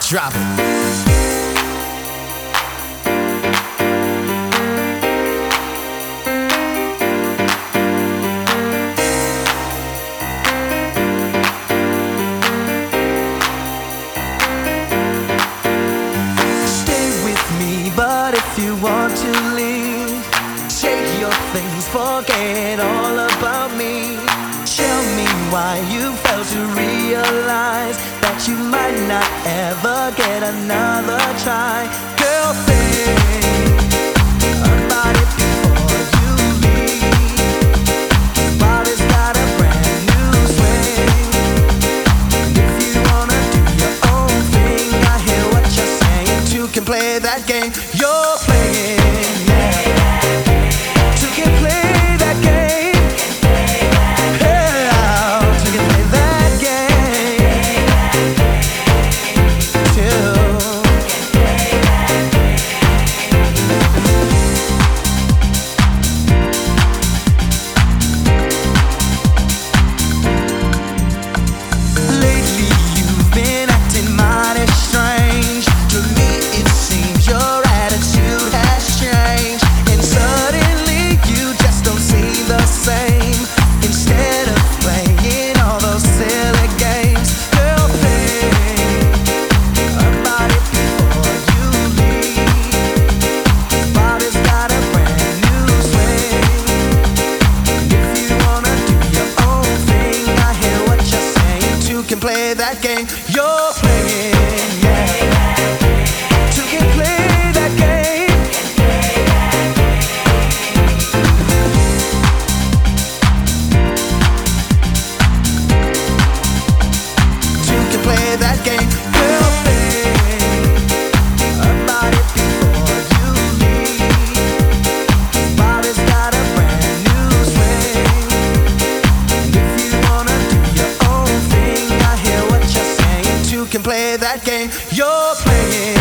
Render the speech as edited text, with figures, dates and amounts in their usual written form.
Drop it. But if you want to leave, shake your things, forget all about me. Tell me why you failed to realize that you might not ever get another try. Girl, think about it before you leave. Body's got a brand new swing. If you wanna do your own thing, I hear what you're saying. Two can play that game you're playing, yeah. Two can play that game. Yeah, two can play that game. Lately you've been acting mighty strange. To me it seems your attitude has changed, and suddenly you just don't seem the same. Instead of playing all those silly games, girl, think about it before you leave. Body's got a brand new swing. If you wanna do your own thing, I hear what you're saying. Two can play that game you're playing, yeah. Two can play that game. Two can play that game. Girl, think about it before you leave. Body's got a brand new swing. And if you wanna do your own thing, I hear what you're saying. Two can play that game you're playing.